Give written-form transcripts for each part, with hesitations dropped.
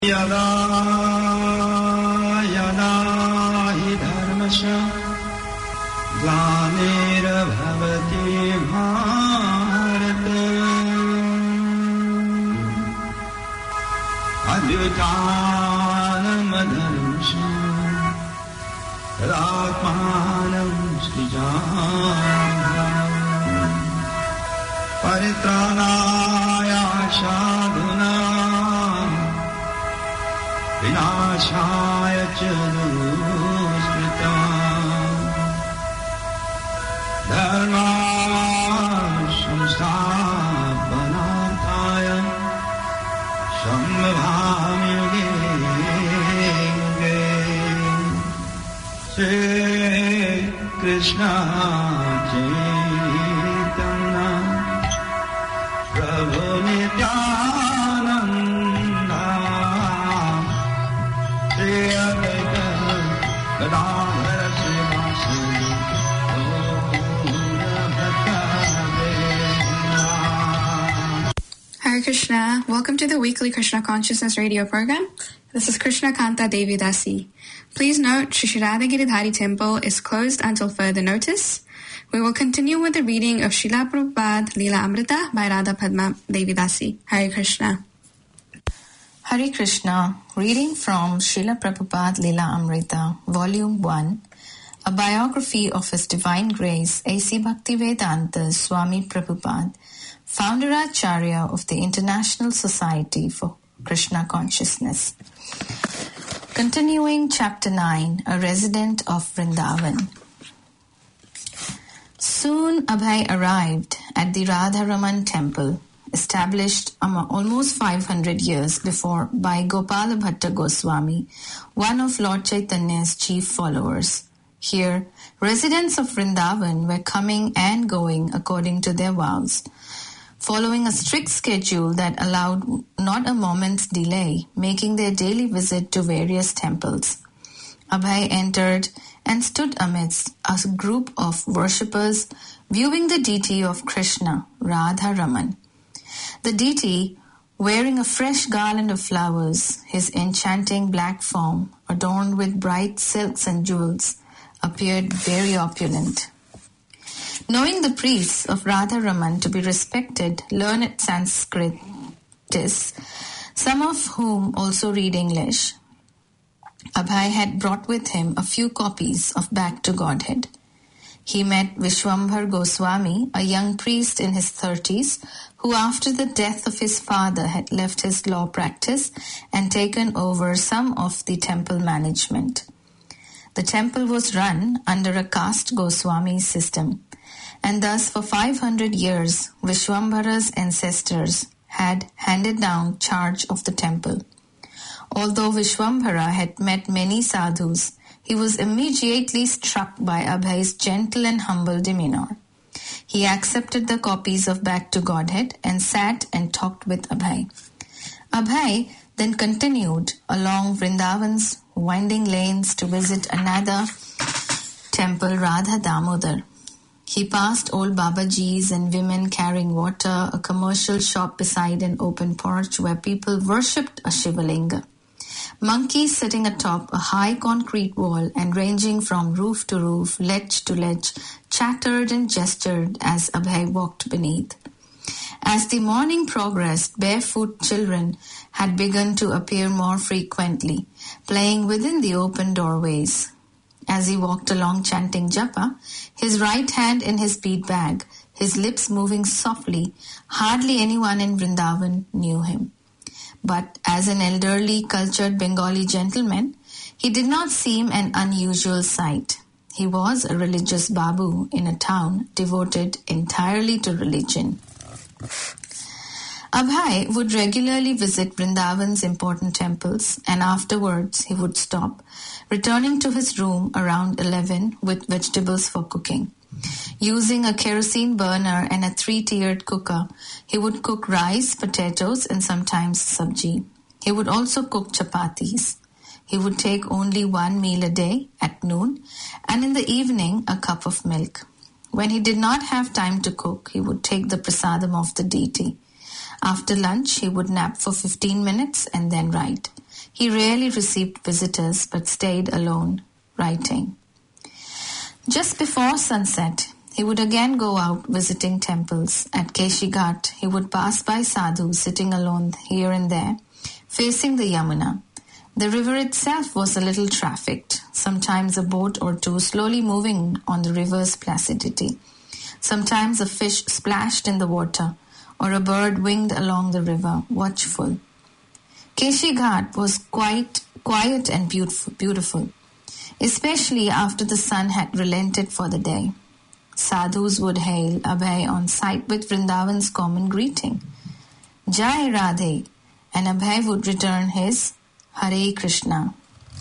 Yada yada hi dharmasya glanirabhavati bharata adyutanam dharmasya ratmanam srijanam paritranaya sadhuna Vinashaya Janusritam Dharma Samsthapanarthaya Sambhavami Yuge Shri Krishna Chaitanya Prabhu Nityananda Hare Krishna. Welcome to the weekly Krishna Consciousness radio program. This is Krishna Kanta Devi Dasi. Please note, Shri Radha Giridhari Temple is closed until further notice. We will continue with the reading of Srila Prabhupada Leela Amrita by Radha Padma Devi Dasi. Hare Krishna. Hare Krishna, reading from Srila Prabhupada Leela Amrita, Volume 1, a biography of His Divine Grace A.C. Bhaktivedanta Swami Prabhupada, Founder-Acharya of the International Society for Krishna Consciousness. Continuing Chapter 9, a resident of Vrindavan. Soon Abhay arrived at the Radharaman temple, established almost 500 years before by Gopala Bhatta Goswami, one of Lord Chaitanya's chief followers. Here, residents of Vrindavan were coming and going according to their vows, following a strict schedule that allowed not a moment's delay, making their daily visit to various temples. Abhay entered and stood amidst a group of worshippers viewing the deity of Krishna, Radharaman. The deity, wearing a fresh garland of flowers, his enchanting black form, adorned with bright silks and jewels, appeared very opulent. Knowing the priests of Radharaman to be respected, learned Sanskritists, some of whom also read English, Abhay had brought with him a few copies of Back to Godhead. He met Vishwambhar Goswami, a young priest in his 30s, who after the death of his father had left his law practice and taken over some of the temple management. The temple was run under a caste Goswami system, and thus for 500 years Vishwambhara's ancestors had handed down charge of the temple. Although Vishwambhara had met many sadhus, he was immediately struck by Abhay's gentle and humble demeanor. He accepted the copies of Back to Godhead and sat and talked with Abhay. Abhay then continued along Vrindavan's winding lanes to visit another temple, Radha Damodar. He passed old Babajis and women carrying water, a commercial shop beside an open porch where people worshipped a Shivalinga. Monkeys sitting atop a high concrete wall and ranging from roof to roof, ledge to ledge, chattered and gestured as Abhay walked beneath. As the morning progressed, barefoot children had begun to appear more frequently, playing within the open doorways. As he walked along chanting japa, his right hand in his bead bag, his lips moving softly, hardly anyone in Vrindavan knew him. But as an elderly, cultured Bengali gentleman, he did not seem an unusual sight. He was a religious babu in a town devoted entirely to religion. Abhay would regularly visit Vrindavan's important temples, and afterwards he would stop, returning to his room around 11 with vegetables for cooking. Using a kerosene burner and a 3-tiered cooker, he would cook rice, potatoes, and sometimes sabji. He would also cook chapatis. He would take only one meal a day at noon, and in the evening a cup of milk. When he did not have time to cook, he would take the prasadam of the deity. After lunch, he would nap for 15 minutes and then write. He rarely received visitors but stayed alone, writing. Just before sunset, he would again go out visiting temples. At Keshi Ghat, he would pass by sadhus sitting alone here and there, facing the Yamuna. The river itself was a little trafficked, sometimes a boat or two slowly moving on the river's placidity. Sometimes a fish splashed in the water, or a bird winged along the river, watchful. Keshi Ghat was quite quiet and beautiful, especially after the sun had relented for the day. Sadhus would hail Abhay on sight with Vrindavan's common greeting, Jai Radhe, and Abhay would return his Hare Krishna.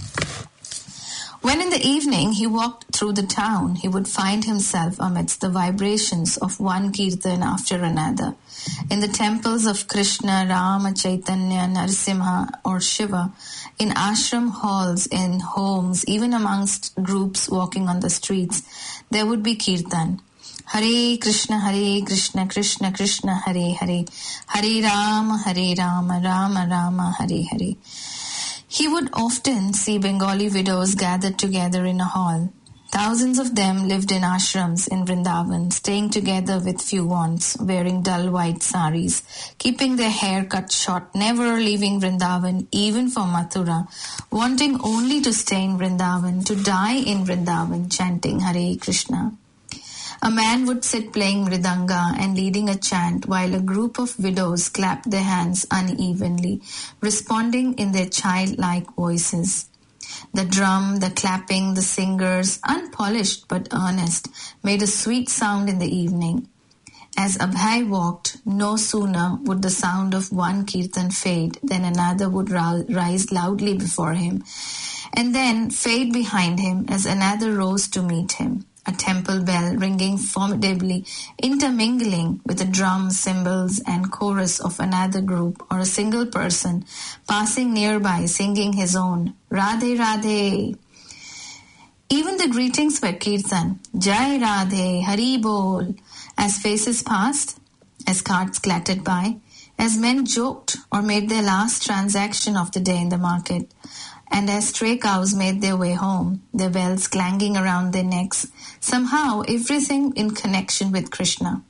When in the evening he walked through the town, he would find himself amidst the vibrations of one kirtan after another. In the temples of Krishna, Rama, Chaitanya, Narasimha or Shiva, in ashram halls, in homes, even amongst groups walking on the streets, there would be kirtan. Hare Krishna, Krishna Krishna, Hare Hare, Hare Rama, Rama Rama, Hare Hare. He would often see Bengali widows gathered together in a hall. Thousands of them lived in ashrams in Vrindavan, staying together with few wants, wearing dull white saris, keeping their hair cut short, never leaving Vrindavan, even for Mathura, wanting only to stay in Vrindavan, to die in Vrindavan, chanting Hare Krishna. A man would sit playing mridanga and leading a chant while a group of widows clapped their hands unevenly, responding in their childlike voices. The drum, the clapping, the singers, unpolished but earnest, made a sweet sound in the evening. As Abhay walked, no sooner would the sound of one kirtan fade than another would rise loudly before him, and then fade behind him as another rose to meet him. A temple bell ringing formidably, intermingling with the drum, cymbals, and chorus of another group, or a single person passing nearby singing his own Radhe Radhe. Even the greetings were kirtan, Jai Radhe, Hari Bol, as faces passed, as carts clattered by, as men joked or made their last transaction of the day in the market, and as stray cows made their way home, their bells clanging around their necks, somehow everything in connection with Krishna.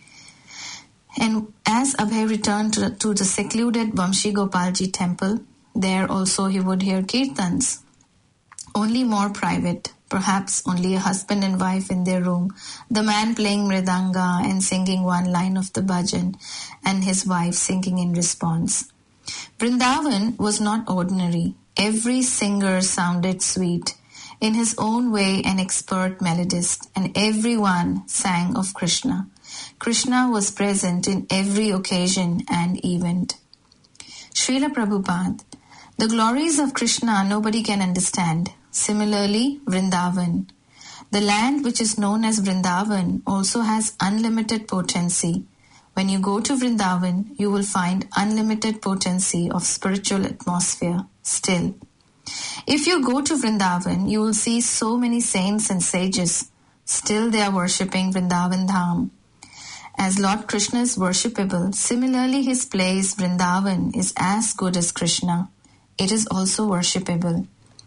And as Abhay returned to the secluded Vamshi Gopalji temple, there also he would hear kirtans, only more private, perhaps only a husband and wife in their room, the man playing mridanga and singing one line of the bhajan, and his wife singing in response. Vrindavan was not ordinary. Every singer sounded sweet, in his own way an expert melodist, and everyone sang of Krishna. Krishna was present in every occasion and event. Srila Prabhupada, the glories of Krishna nobody can understand. Similarly, Vrindavan. The land which is known as Vrindavan also has unlimited potency. When you go to Vrindavan, you will find unlimited potency of spiritual atmosphere still. If you go to Vrindavan, you will see so many saints and sages. Still they are worshipping Vrindavan Dham. As Lord Krishna is worshipable, similarly his place Vrindavan is as good as Krishna. It is also worshipable.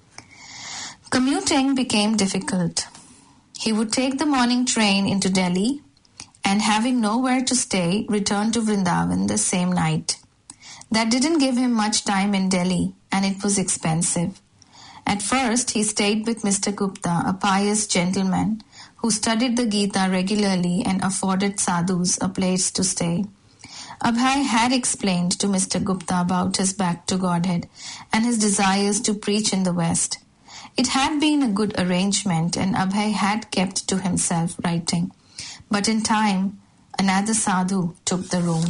Commuting became difficult. He would take the morning train into Delhi and, having nowhere to stay, return to Vrindavan the same night. That didn't give him much time in Delhi, and it was expensive. At first, he stayed with Mr. Gupta, a pious gentleman who studied the Gita regularly and afforded sadhus a place to stay. Abhay had explained to Mr. Gupta about his back to Godhead and his desires to preach in the West. It had been a good arrangement, and Abhay had kept to himself, writing. But in time, another sadhu took the room.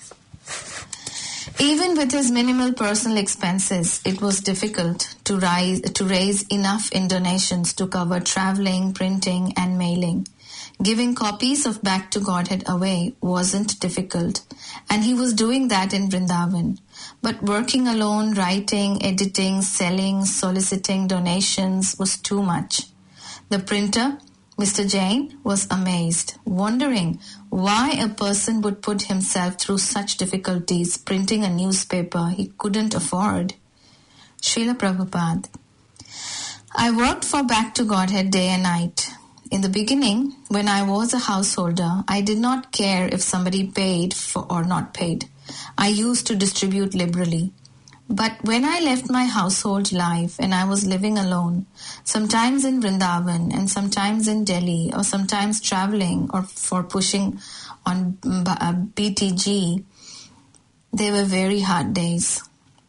Even with his minimal personal expenses, it was difficult to raise enough in donations to cover traveling, printing, and mailing. Giving copies of Back to Godhead away wasn't difficult, and he was doing that in Vrindavan. But working alone, writing, editing, selling, soliciting donations was too much. The printer, Mr. Jain was amazed, wondering why a person would put himself through such difficulties printing a newspaper he couldn't afford. Srila Prabhupada: I worked for Back to Godhead day and night. In the beginning, when I was a householder, I did not care if somebody paid for or not paid. I used to distribute liberally. But when I left my household life and I was living alone, sometimes in Vrindavan and sometimes in Delhi, or sometimes traveling or for pushing on BTG, they were very hard days.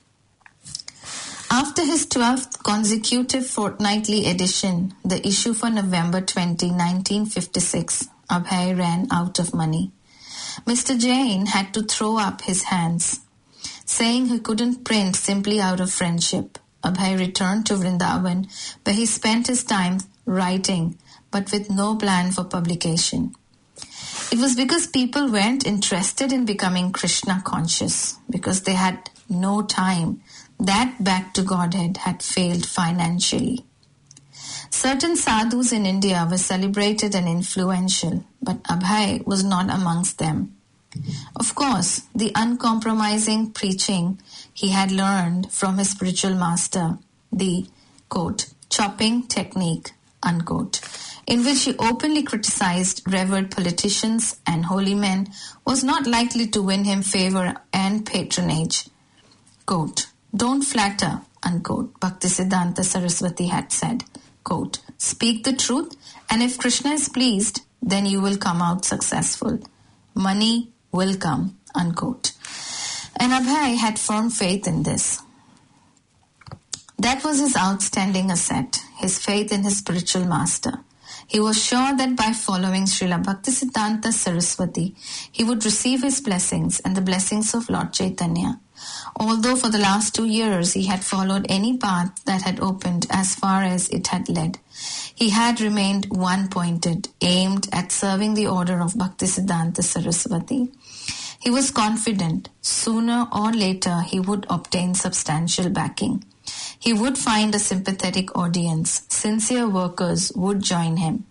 After his 12th consecutive fortnightly edition, the issue for November 20, 1956, Abhay ran out of money. Mr. Jain had to throw up his hands, saying he couldn't print simply out of friendship. Abhay returned to Vrindavan, where he spent his time writing, but with no plan for publication. It was because people weren't interested in becoming Krishna conscious, because they had no time, that Back to Godhead had failed financially. Certain sadhus in India were celebrated and influential, but Abhay was not amongst them. Of course, the uncompromising preaching he had learned from his spiritual master, the, quote, chopping technique, unquote, in which he openly criticized revered politicians and holy men, was not likely to win him favor and patronage. Quote, don't flatter, unquote, Bhaktisiddhanta Saraswati had said. Quote, speak the truth, and if Krishna is pleased, then you will come out successful. Money will come, unquote. And Abhay had firm faith in this. That was his outstanding asset, his faith in his spiritual master. He was sure that by following Srila Bhaktisiddhanta Saraswati, he would receive his blessings and the blessings of Lord Chaitanya. Although for the last 2 years he had followed any path that had opened as far as it had led, he had remained one-pointed, aimed at serving the order of Bhaktisiddhanta Saraswati. He was confident sooner or later he would obtain substantial backing. He would find a sympathetic audience. Sincere workers would join him.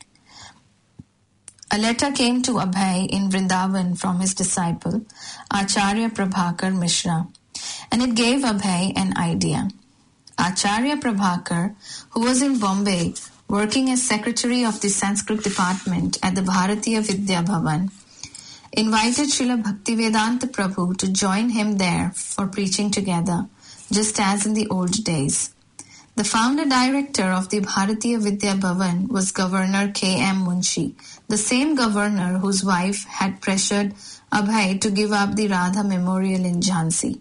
A letter came to Abhay in Vrindavan from his disciple, Acharya Prabhakar Mishra, and it gave Abhay an idea. Acharya Prabhakar, who was in Bombay working as secretary of the Sanskrit department at the Bharatiya Vidya Bhavan, invited Srila Bhaktivedanta Prabhu to join him there for preaching together, just as in the old days. The founder-director of the Bharatiya Vidya Bhavan was Governor K.M. Munshi, the same governor whose wife had pressured Abhay to give up the Radha Memorial in Jhansi.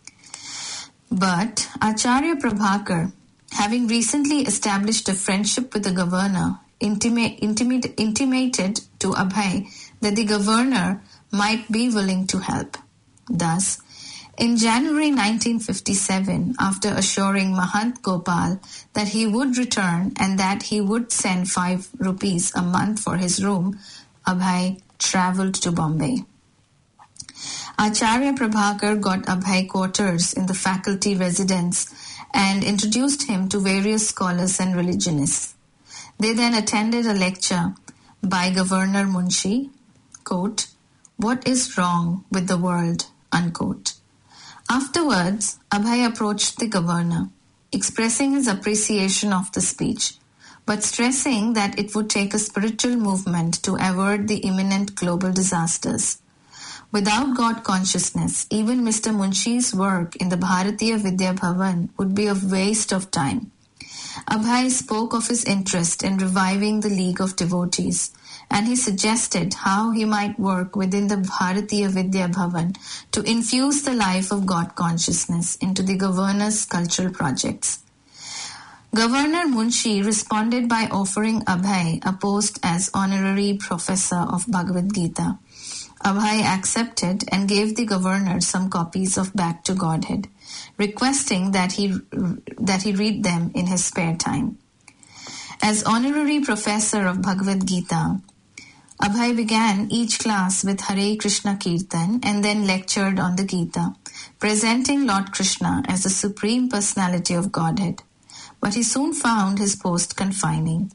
But Acharya Prabhakar, having recently established a friendship with the governor, intimated to Abhay that the governor might be willing to help. Thus, in January 1957, after assuring Mahant Gopal that he would return and that he would send 5 rupees a month for his room, Abhay travelled to Bombay. Acharya Prabhakar got Abhay quarters in the faculty residence and introduced him to various scholars and religionists. They then attended a lecture by Governor Munshi, quote, "What is wrong with the world?" unquote. Afterwards, Abhay approached the governor, expressing his appreciation of the speech, but stressing that it would take a spiritual movement to avert the imminent global disasters. Without God consciousness, even Mr. Munshi's work in the Bharatiya Vidya Bhavan would be a waste of time. Abhay spoke of his interest in reviving the League of Devotees, and he suggested how he might work within the Bharatiya Vidya Bhavan to infuse the life of God consciousness into the governor's cultural projects. Governor Munshi responded by offering Abhay a post as honorary professor of Bhagavad Gita. Abhay accepted and gave the governor some copies of Back to Godhead, requesting that he read them in his spare time. As honorary professor of Bhagavad Gita, Abhay began each class with Hare Krishna Kirtan and then lectured on the Gita, presenting Lord Krishna as the Supreme Personality of Godhead. But he soon found his post confining.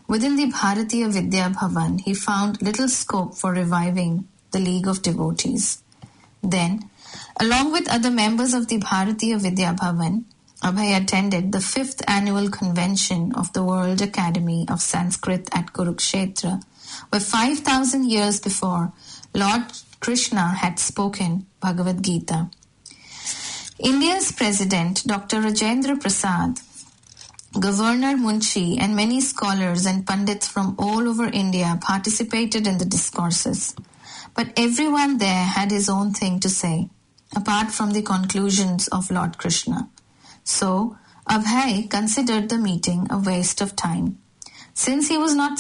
within the Bharatiya Vidya Bhavan, he found little scope for reviving the League of Devotees. Then, along with other members of the Bharatiya Vidya Bhavan, Abhay attended the 5th annual convention of the World Academy of Sanskrit at Kurukshetra, where 5,000 years before, Lord Krishna had spoken Bhagavad Gita. India's President, Dr. Rajendra Prasad, Governor Munshi, and many scholars and pundits from all over India participated in the discourses. But everyone there had his own thing to say, apart from the conclusions of Lord Krishna. So, Abhay considered the meeting a waste of time. Since he was not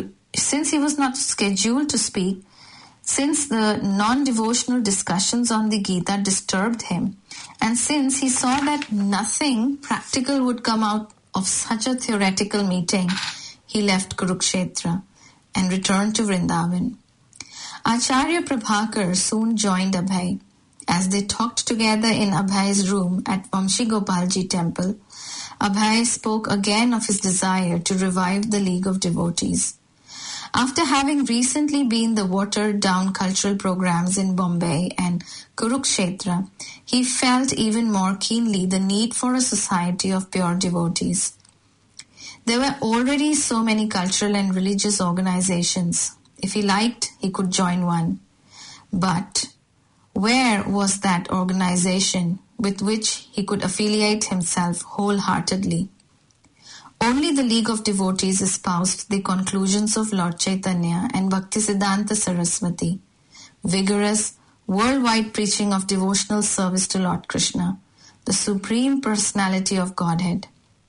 scheduled to speak, since the non-devotional discussions on the Gita disturbed him, and since he saw that nothing practical would come out of such a theoretical meeting, he left Kurukshetra and returned to Vrindavan. Acharya Prabhakar soon joined Abhay. As they talked together in Abhay's room at Vamshi Gopalji temple, Abhay spoke again of his desire to revive the League of Devotees. After having recently been the watered-down cultural programs in Bombay and Kurukshetra, he felt even more keenly the need for a society of pure devotees. There were already so many cultural and religious organizations. If he liked, he could join one. But where was that organization with which he could affiliate himself wholeheartedly? Only the League of Devotees espoused the conclusions of Lord Chaitanya and Bhaktisiddhanta Saraswati, vigorous, worldwide preaching of devotional service to Lord Krishna, the Supreme Personality of Godhead.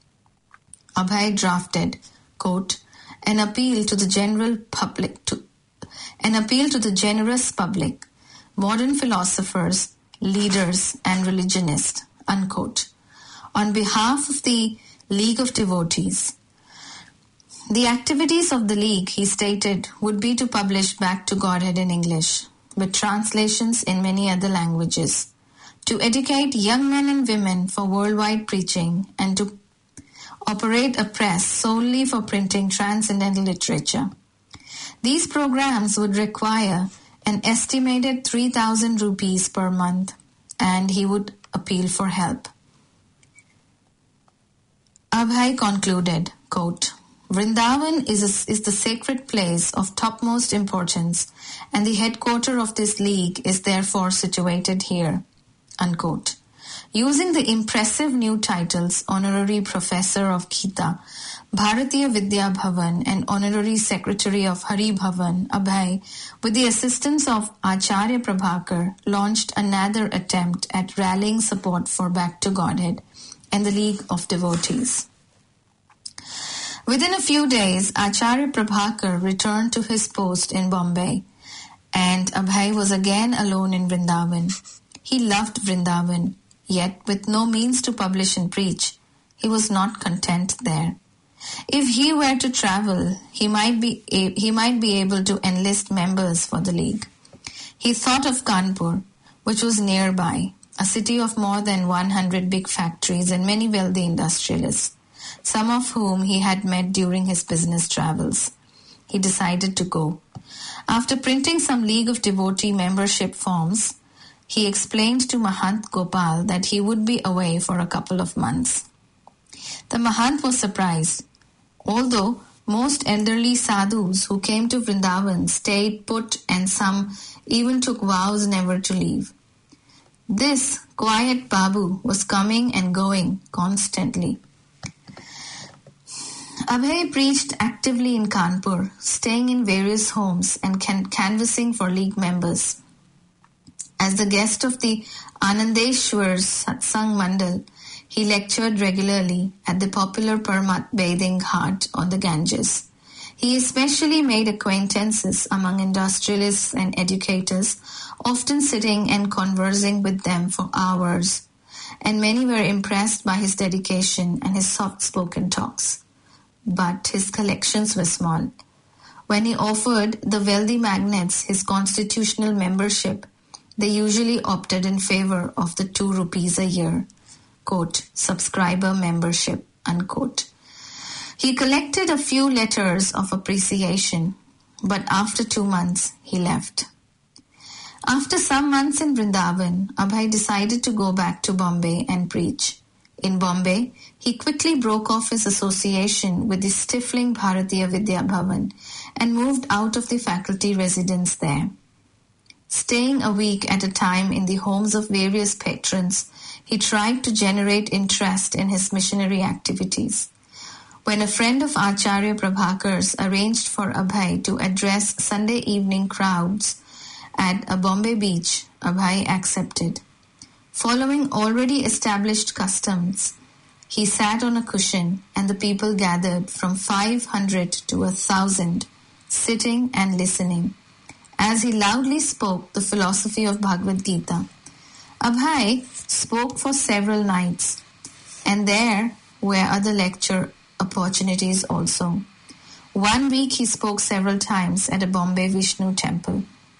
Abhay drafted, quote, an appeal to the generous public, modern philosophers, leaders, and religionists, unquote, on behalf of the League of Devotees. The activities of the League, he stated, would be to publish Back to Godhead in English, with translations in many other languages, to educate young men and women for worldwide preaching, and to operate a press solely for printing transcendental literature. These programs would require an estimated 3,000 rupees per month, and he would appeal for help. Abhay concluded, quote, Vrindavan is the sacred place of topmost importance, and the headquarters of this league is therefore situated here, unquote. Using the impressive new titles Honorary Professor of Gita, Bharatiya Vidya Bhavan, and Honorary Secretary of Hari Bhavan, Abhay, with the assistance of Acharya Prabhakar, launched another attempt at rallying support for Back to Godhead and the League of Devotees. Within a few days, Acharya Prabhakar returned to his post in Bombay, and Abhay was again alone in Vrindavan. He loved Vrindavan, yet with no means to publish and preach, he was not content there. If he were to travel, he might be able to enlist members for the League. He thought of Kanpur, which was nearby, a city of more than 100 big factories and many wealthy industrialists, some of whom he had met during his business travels. He decided to go. After printing some League of Devotee membership forms, he explained to Mahant Gopal that he would be away for a couple of months. The Mahant was surprised. Although most elderly sadhus who came to Vrindavan stayed put and some even took vows never to leave. This quiet Babu was coming and going constantly. Abhay preached actively in Kanpur, staying in various homes and canvassing for League members. As the guest of the Anandeshwar Satsang Mandal, he lectured regularly at the popular Parmat bathing ghat on the Ganges. He especially made acquaintances among industrialists and educators, often sitting and conversing with them for hours, and many were impressed by his dedication and his soft-spoken talks. But his collections were small. When he offered the wealthy magnates his constitutional membership, they usually opted in favor of the 2 rupees a year, quote, subscriber membership, unquote. He collected a few letters of appreciation, but after 2 months he left. After some months in Vrindavan, Abhay decided to go back to Bombay and preach. In Bombay, he quickly broke off his association with the stifling Bharatiya Vidya Bhavan and moved out of the faculty residence there. Staying a week at a time in the homes of various patrons, he tried to generate interest in his missionary activities. When a friend of Acharya Prabhakar's arranged for Abhay to address Sunday evening crowds at a Bombay beach, Abhay accepted. Following already established customs, he sat on a cushion and the people gathered from 500 to 1,000, sitting and listening, as he loudly spoke the philosophy of Bhagavad Gita. Abhay spoke for several nights, and there were other lecture opportunities also. 1 week he spoke several times at a Bombay Vishnu temple.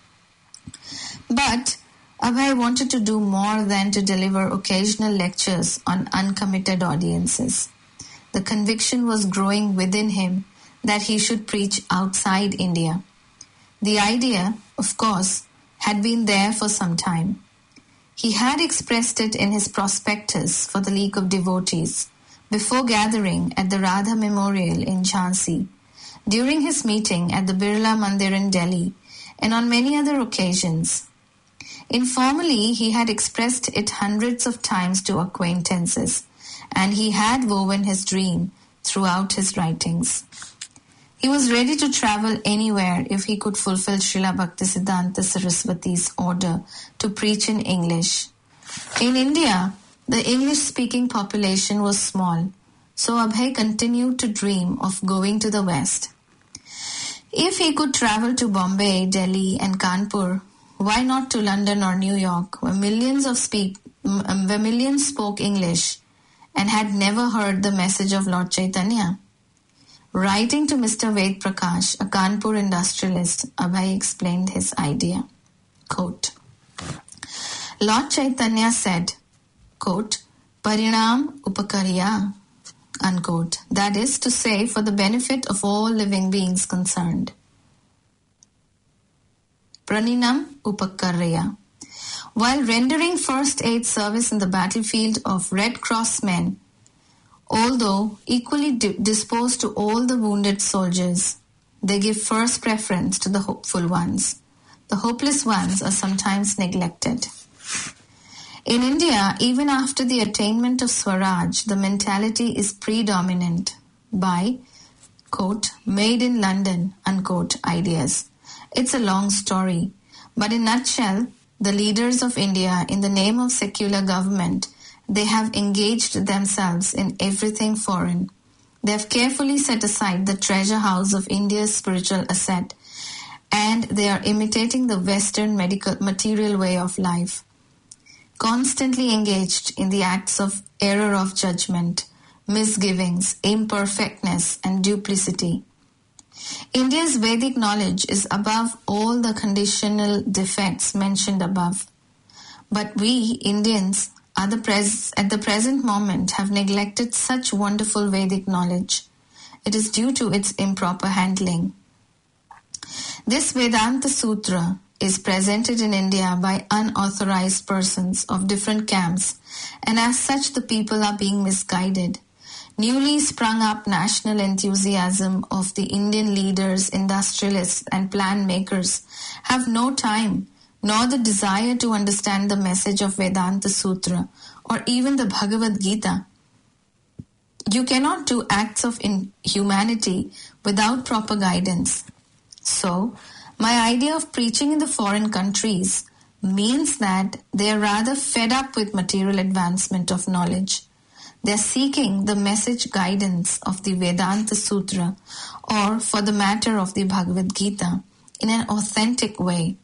But Abhay wanted to do more than to deliver occasional lectures on uncommitted audiences. The conviction was growing within him that he should preach outside India. The idea, of course, had been there for some time. He had expressed it in his prospectus for the League of Devotees before gathering at the Radha Memorial in Jhansi, during his meeting at the Birla Mandir in Delhi, and on many other occasions. Informally, he had expressed it hundreds of times to acquaintances, and he had woven his dream throughout his writings. He was ready to travel anywhere if he could fulfill Srila Bhaktisiddhanta Saraswati's order to preach in English. In India, the English-speaking population was small, so Abhay continued to dream of going to the West. If he could travel to Bombay, Delhi, and Kanpur, why not to London or New York, where millions spoke English and had never heard the message of Lord Chaitanya? Writing to Mr. Ved Prakash, a Kanpur industrialist, Abhay explained his idea. Quote, Lord Chaitanya said, quote, Parinam Upakarya, unquote. That is to say, for the benefit of all living beings concerned. Praninam Upakarya. While rendering first aid service in the battlefield of Red Cross men, although equally disposed to all the wounded soldiers, they give first preference to the hopeful ones. The hopeless ones are sometimes neglected. In India, even after the attainment of Swaraj, the mentality is predominant by, quote, made in London, unquote, ideas. It's a long story, but in a nutshell, the leaders of India, in the name of secular government, they have engaged themselves in everything foreign. They have carefully set aside the treasure house of India's spiritual asset, and they are imitating the Western material way of life, constantly engaged in the acts of error of judgment, misgivings, imperfectness, and duplicity. India's Vedic knowledge is above all the conditional defects mentioned above. But we, Indians, at the present moment have neglected such wonderful Vedic knowledge. It is due to its improper handling. This Vedanta Sutra is presented in India by unauthorized persons of different camps, and as such the people are being misguided. Newly sprung up national enthusiasm of the Indian leaders, industrialists, and plan makers have no time nor the desire to understand the message of Vedanta Sutra or even the Bhagavad Gita. You cannot do acts of inhumanity without proper guidance. So, my idea of preaching in the foreign countries means that they are rather fed up with material advancement of knowledge. They are seeking the message guidance of the Vedanta Sutra, or for the matter of the Bhagavad Gita, in an authentic way.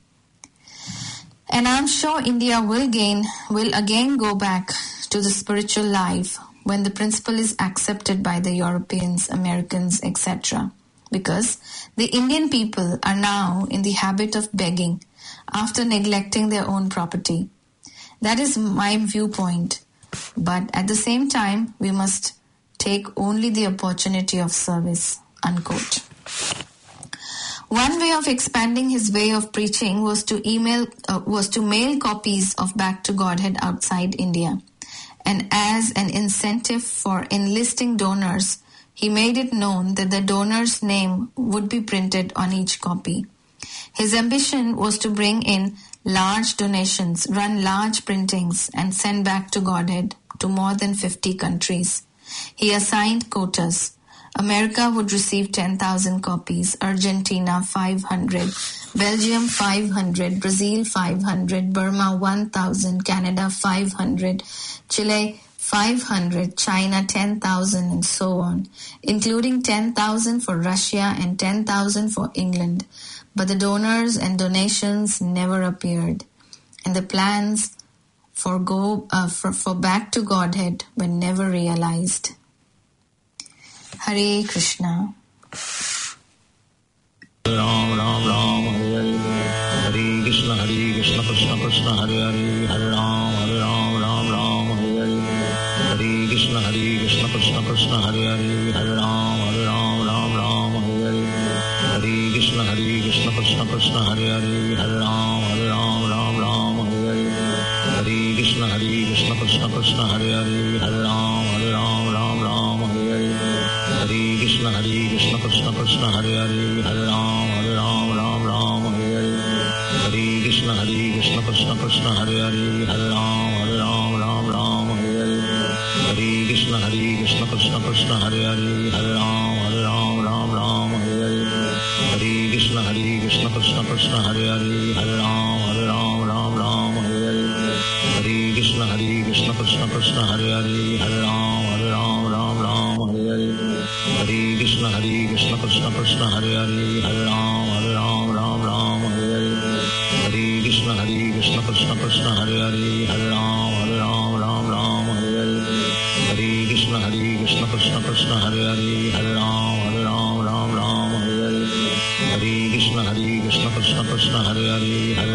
And I'm sure India will again go back to the spiritual life when the principle is accepted by the Europeans, Americans, etc. Because the Indian people are now in the habit of begging after neglecting their own property. That is my viewpoint. But at the same time, we must take only the opportunity of service." Unquote. One way of expanding his way of preaching was to mail copies of Back to Godhead outside India. And as an incentive for enlisting donors, he made it known that the donor's name would be printed on each copy. His ambition was to bring in large donations, run large printings, and send Back to Godhead to more than 50 countries. He assigned quotas. America would receive 10,000 copies, Argentina 500, Belgium 500, Brazil 500, Burma 1,000, Canada 500, Chile 500, China 10,000, and so on, including 10,000 for Russia and 10,000 for England. But the donors and donations never appeared, and the plans for Back to Godhead were never realized. Hare Krishna. Ram Ram Ram Hare Hare Krishna Krishna Krishna Hare Hare Hare Ram Ram Ram Hare Hare Krishna Krishna Krishna Hare Hare Hare Ram Ram Hare Hare Krishna Krishna Krishna Hare Hare Hare Ram Hare Hare Krishna Krishna Krishna Hare Hare Hare Ram Hare Hare Krishna Krishna Krishna Hare Hare Hare Ram Hare Hare Krishna Krishna Krishna Hare Hare Hare Ram Hare Hare Krishna Krishna Krishna Hare Hare Hare Ram Hare Hare Krishna Krishna Krishna Hare Hare Hare Ram Hare Hare Krishna Krishna Krishna Hare Hare Hare Ram Hare Hare Krishna Krishna Krishna Hare Hare Hare Ram Hare Hare Krishna Krishna Krishna Hare Hare Hare Ram Hare Hare Krishna Krishna Krishna Hare Hare Hare Ram Hare Hare Krishna Krishna Krishna Hare Hare Hare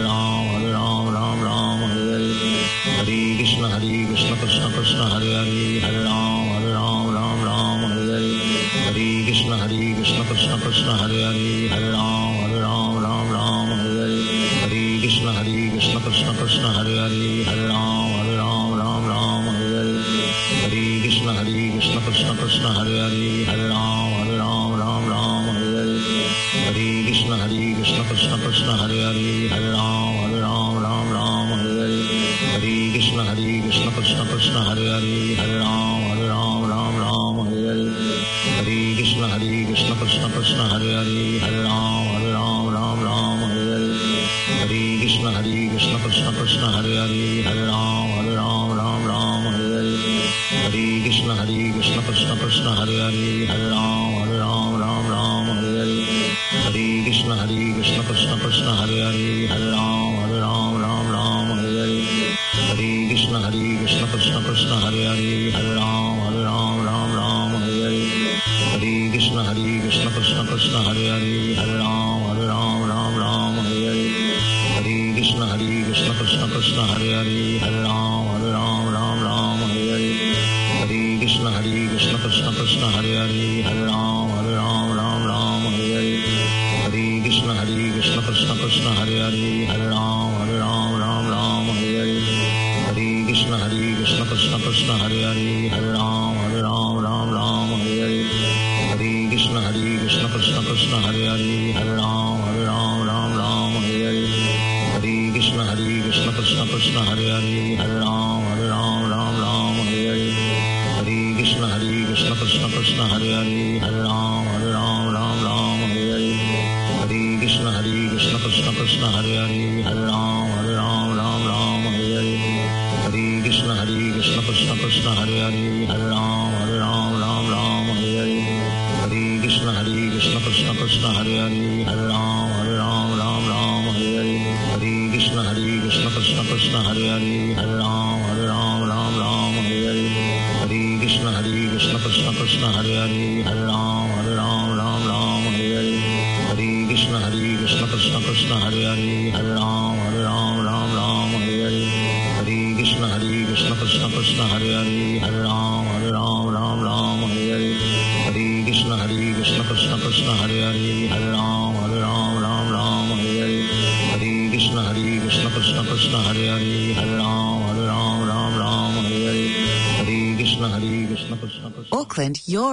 Ram Hare Hare Krishna Krishna Krishna Hare Hare Hare Ram Hare Hare Krishna Krishna Krishna Hare Hare Hare Ram Hare Hare Krishna Krishna Krishna Hare Hare Hare Ram Hare Hare Krishna Krishna Krishna Hare Hare Hare Ram Hare Hare Krishna Krishna Krishna Hare Hare Hare Ram Hare Hare Krishna Krishna Krishna Hare Hare Hare Ram Hare Hare Krishna Krishna Krishna Hare Hare Hare Ram Hare Hare Krishna Krishna Krishna Hare Hare Hare Ram Hare Hare Krishna Krishna Krishna Hare Hare Hare Ram Hare Hare Krishna Krishna Krishna Hare Hare Hare Ram Hare Hare Krishna Krishna Krishna Hare Hare Hare Ram Hare Hare Krishna Krishna Krishna Hare Hare Hare Ram Hare Hare Krishna Krishna Krishna Hare Hare Hare Ram Hare Hare Krishna Krishna Krishna Hare Hare Hare Ram Hare Hare Krishna Krishna Krishna Hare Hare Hare Ram Hare Hare Krishna Krishna Krishna Hare Hare Hare Ram Hare Hare Krishna Krishna Krishna Hare Hare Hare Ram Hare Hare Krishna Krishna Krishna Hare Hare Hare Ram Hare Hare Krishna Krishna Krishna Hare Hare Hare Ram Hare Hare Krishna Krishna Krishna Hare Hare Hare Ram Hare Hare Krishna Krishna Krishna Hare Hare Hare Ram Hare Hare Krishna Krishna Krishna Hare Hare Hare Ram Hare Hare Krishna Krishna Krishna Hare Hare Hare Ram Hare Hare Krishna Krishna Krishna Hare Hare Hare Ram Hare Hare Krishna Krishna Krishna Hare Hare Hare Ram Hare Hare Krishna Krishna Krishna Hare Hare Hare Ram Hare Krishna Hare Hare Hare Ram Ram Ram Hare Hare Hare Krishna Krishna Krishna Hare Hare Hare Ram Ram Ram Hare Hare Hare Krishna Krishna Krishna. Auckland, your